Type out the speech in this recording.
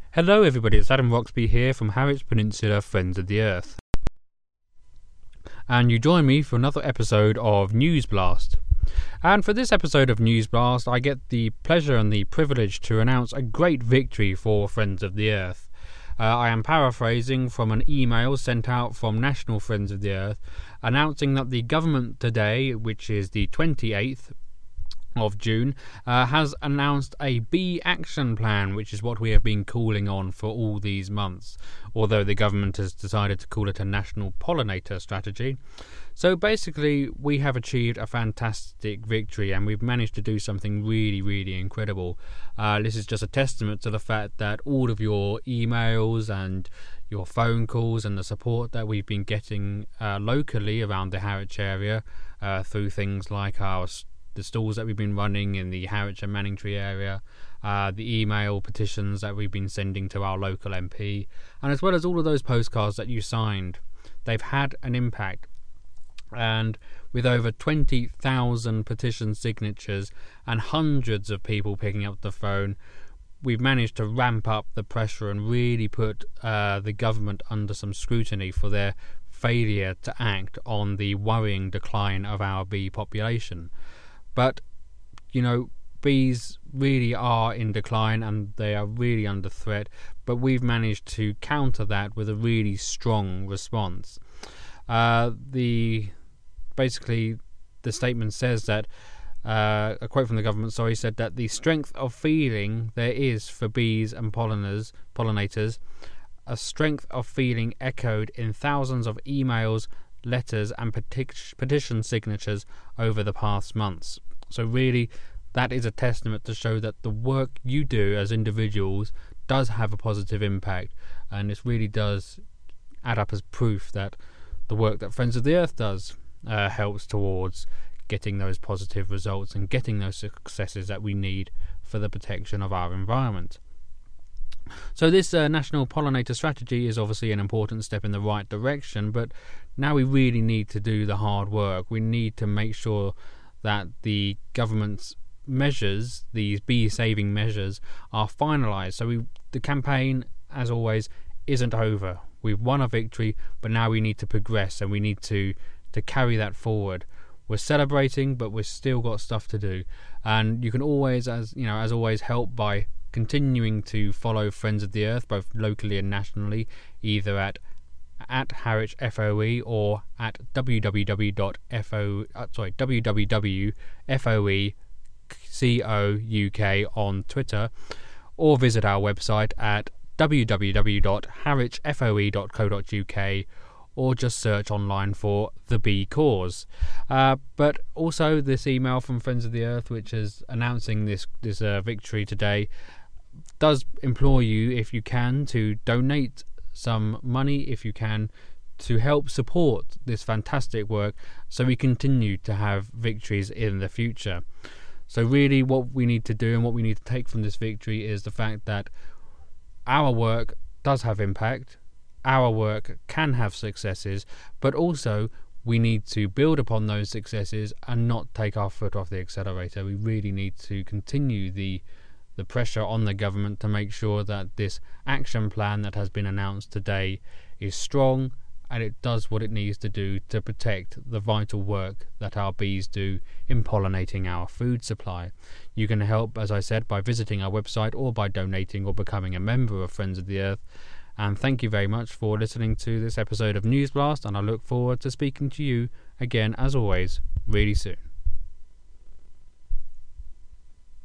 Hello everybody, it's Adam Roxby here from Harwich Peninsula Friends of the Earth. And you join me for another episode of News Blast. And for this episode of News Blast, I get the pleasure and the privilege to announce a great victory for Friends of the Earth. I am paraphrasing from an email sent out from National Friends of the Earth announcing that the government today, which is the 28th of June, has announced a bee action plan, which is what we have been calling on for all these months, although the government has decided to call it a national pollinator strategy. So basically we have achieved a fantastic victory and we've managed to do something really incredible. This is just a testament to the fact that all of your emails and your phone calls and the support that we've been getting locally around the Harwich area through things like the stalls that we've been running in the Harwich and Manningtree area, the email petitions that we've been sending to our local MP, and as well as all of those postcards that you signed. They've had an impact, and with over 20,000 petition signatures and hundreds of people picking up the phone, we've managed to ramp up the pressure and really put the government under some scrutiny for their failure to act on the worrying decline of our bee population. But, bees really are in decline and they are really under threat, but we've managed to counter that with a really strong response. Basically, the statement says that, a quote from the government, said that the strength of feeling there is for bees and pollinators, a strength of feeling echoed in thousands of emails, letters and petition signatures over the past months. So really, that is a testament to show that the work you do as individuals does have a positive impact, and this really does add up as proof that the work that Friends of the Earth does helps towards getting those positive results and getting those successes that we need for the protection of our environment. So this national pollinator strategy is obviously an important step in the right direction, but now we really need to do the hard work. We need to make sure that the government's measures, these bee-saving measures, are finalised. So the campaign, as always, isn't over. We've won a victory, but now we need to progress and we need to carry that forward. We're celebrating, but we've still got stuff to do. And you can always, as always, help by continuing to follow Friends of the Earth, both locally and nationally, either at Harwich FOE or at www.foecouk on Twitter, or visit our website at www.harwichfoe.co.uk, or just search online for The Bee Cause. But also this email from Friends of the Earth, which is announcing this victory today, does implore you, if you can, to donate some money, if you can, to help support this fantastic work so we continue to have victories in the future. So really what we need to do and what we need to take from this victory is the fact that our work does have impact, our work can have successes, but also we need to build upon those successes and not take our foot off the accelerator. We really need to continue the pressure on the government to make sure that this action plan that has been announced today is strong and it does what it needs to do to protect the vital work that our bees do in pollinating our food supply. You can help, as I said, by visiting our website or by donating or becoming a member of Friends of the Earth. And thank you very much for listening to this episode of News Blast, and I look forward to speaking to you again, as always, really soon.